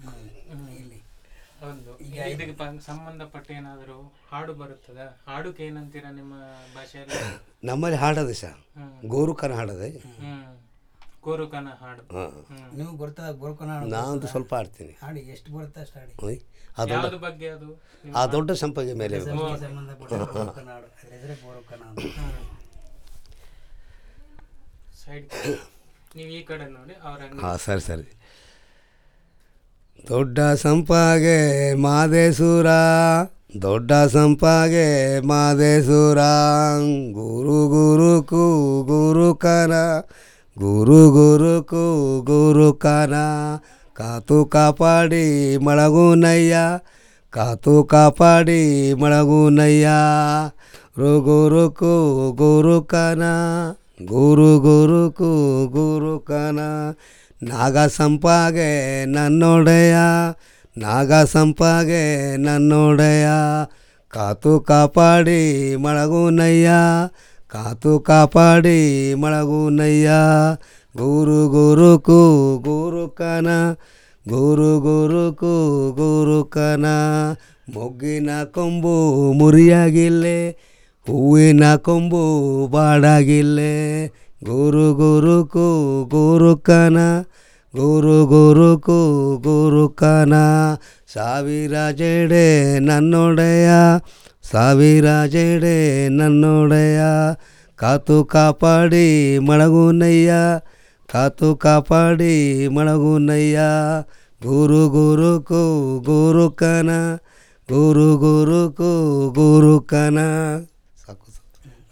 ಇಲ್ಲಿ ಒಂದು ಇದಕ್ಕೆ ಸಂಬಂಧಪಟ್ಟ ಏನಾದರೂ ಹಾಡು ಬರುತ್ತದ? ಹಾಡುಕ್ಕೆ ಏನಂತೀರಾ ನಿಮ್ಮ ಭಾಷೆಯಲ್ಲಿ? ನಮ್ಮಲ್ಲಿ ಹಾಡದೆ ಸರ್, ಗೋರುಕನ ಹಾಡದೆ. ಗೋರುಕನ ಹಾಡು ನೀವು ಬರ್ತದ? ಗೋರುಕನ ನಾನಂತೂ ಸ್ವಲ್ಪ ಆಡ್ತೀನಿ. ಹಾಡಿ ಎಷ್ಟು ಬರುತ್ತೆ ಅಷ್ಟು ಹಾಡಿ. ಯಾವ್ದು ಬಗ್ಗೆ ಅದು? ಆ ದೊಡ್ಡ ಸಂಪಗೆ ಮೇಲೆ ಸಂಬಂಧಪಟ್ಟ ಗೋರುಕನ ಹಾಡು, ಅದ್ರ ಹೆಸರೇ ಗೋರುಕನ ಅಂತ. ಸೈಡ್ ನೀವು ಈ ಕಡೆ ನೋಡಿ ಅವ್ರ. ಹಾಂ ಸರಿ ಸರಿ. ದೊಡ್ಡ ಸಂಪಾಗೆ ಮಾದೇಶೂರ, ದೊಡ್ಡ ಸಂಪಾಗೆ ಮಾದೇಶೂರ, ಗುರು ಗುರುಕು ಗುರುಕನ, ಗುರು ಗುರುಕು ಗುರುಕನ, ಕಾತು ಕಾಪಾಡಿ ಮಳಗುನಯ್ಯ, ಕಾತು ಕಾಪಾಡಿ ಮಳಗುನಯ್ಯ, ಗುರುಕು ಗುರುಕನ, ಗುರು ಗುರುಕು ಗುರುಕನ, ನಾಗ ಸಂಪಾಗೆ ನನ್ನೊಡೆಯ, ನಾಗ ಸಂಪಾಗೆ ನನ್ನೊಡೆಯ, ಕಾತು ಕಾಪಾಡಿ ಮಳಗುನಯ್ಯ, ಕಾತು ಕಾಪಾಡಿ ಮಳಗುನಯ್ಯ, ಗುರು ಗುರುಕು ಗುರುಕನ, ಗುರು ಗುರುಕು ಗುರುಕನ, ಮೊಗ್ಗಿನ ಕೊಂಬು ಮುರಿಯಾಗಿಲ್ಲೆ, ಹೂವಿನ ಕೊಂಬು ಬಾಡಾಗಿಲ್ಲೆ, ಗುರು ಗುರುಕು ಗುರುಕನ, ಗುರು ಗುರುಕು ಗುರುಕನ, ಸಾವಿರ ಜಡೆ ನನ್ನೊಡೆಯ, ಸಾವಿರ ಜಡೆ ನನ್ನೊಡೆಯ, ಕಾತು ಕಾಪಾಡಿ ಮಳಗುನಯ್ಯ, ಕಾತು ಕಾಪಾಡಿ ಮಳಗುನಯ್ಯ, ಗುರು ಗುರುಕು ಗುರುಕನ, ಗುರು ಗುರುಕು ಗುರುಕನ.